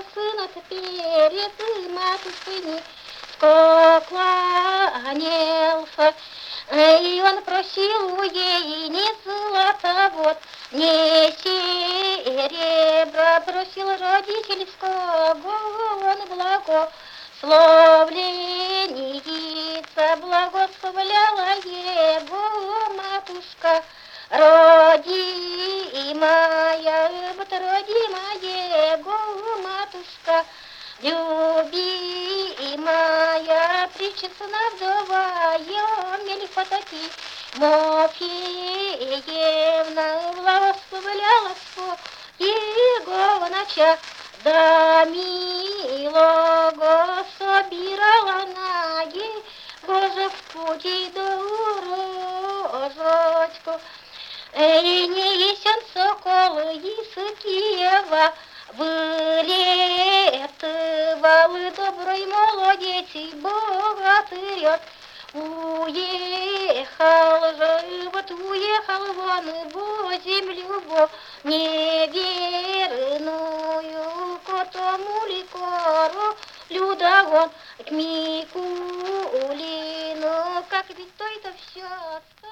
сына перед матушкой низко кланялся. И он просил у ей не золото, вот, не серебро, просил родительского он благословленица, благословляла его матушка родимая, вот родимая его матушка любимая, причесана вдова Мелихотоки Мофеевна, благословляла его нача, да милого собирала на его же в пути дорожечку. И не есть он сокол из Киева, вылетывал добрый молодец и богатырь. Уехал же, вот уехал вон в землю неверную, к тому ликору Люда он к Микулину, как ведь то это все